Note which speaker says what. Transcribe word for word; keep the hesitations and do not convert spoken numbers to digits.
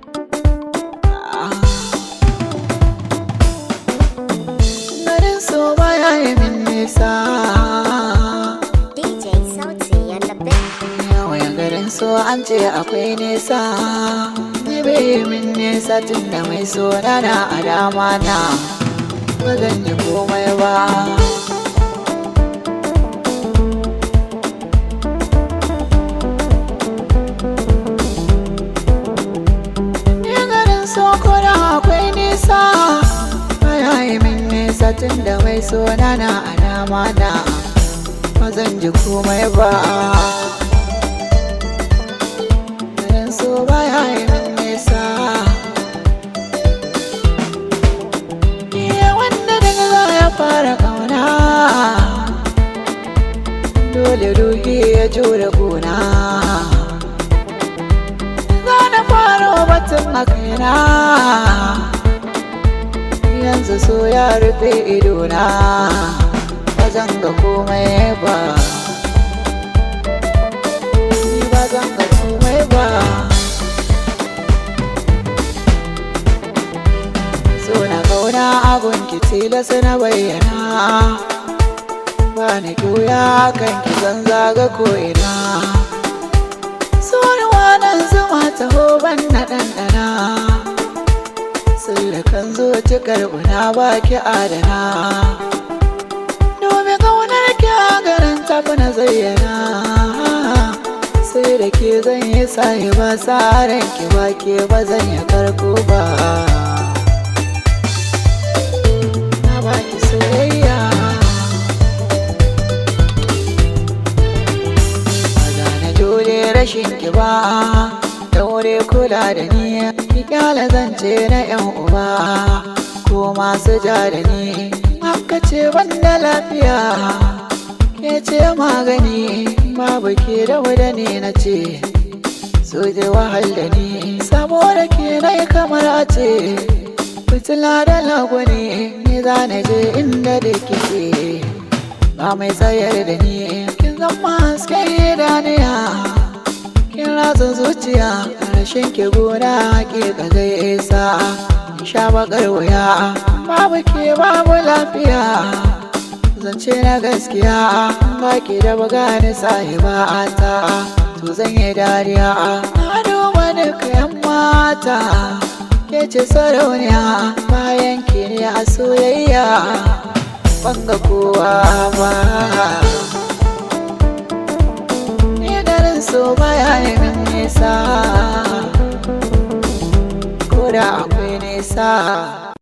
Speaker 1: Garin so baya yi min nisa.
Speaker 2: D J Sauti and the Big.
Speaker 1: Yawan garin so an ce akwai nisa. Ni bai yi min nisa tun da mai so na a dama na. Ba zan yi komai ba. Ni garin so koda akwai nisa. Baya yi min nisa tun da mai so na a dama na. Ba zan ji komai ba. Garin so baya yi min nisa. Iya wanda daga za ya fara kauna, dole ruhi ya jure kuna. Za na faro batun a kaina, yanzu so ya rufe idona. Ba zan ga komai ba, ni ba zan ga komai ba. So na kauna abun ki tilas na bayyana, ba ni ƙuya kan ki zan zaga ko'ina. So ni wanan zuma taho ban na ɗanɗana, sirrikan zuci karɓuna ba ki adana. Domin ƙaunar ki a garin tafi na zayyana, sai da ke zan yi sahi ba sa ranki ba ke ba zan yi karko ba. Na baki soyayya, ba za na jure rashin ki ba. Daure kula da ni, ki kyala zance na yan uba ko masu ja da ni. Haka ce banda lafiya, ke ce magani, babu ke da wuda ne na ce. So je wahal da ni, saboda ke na yi kamar a ce. Fitila da lagwani, ni za na je inda da kike. Ba mai tsayar da ni, kin zama hasken idaniya. Kin ratsa zuciya, ƙarshen ki gona ke ka zai isa. Sha bakar wuya, babu ke babu lafiya. Zance na gaskiya, baki da buga ni sahiba ta. To zan yi dariya, na duba duka yan mata. Ke ce sarauniya, bayan ki ne a soyayya. Banga kowa ba, ni garin so baya yi min nisa, ko da akwai nisa.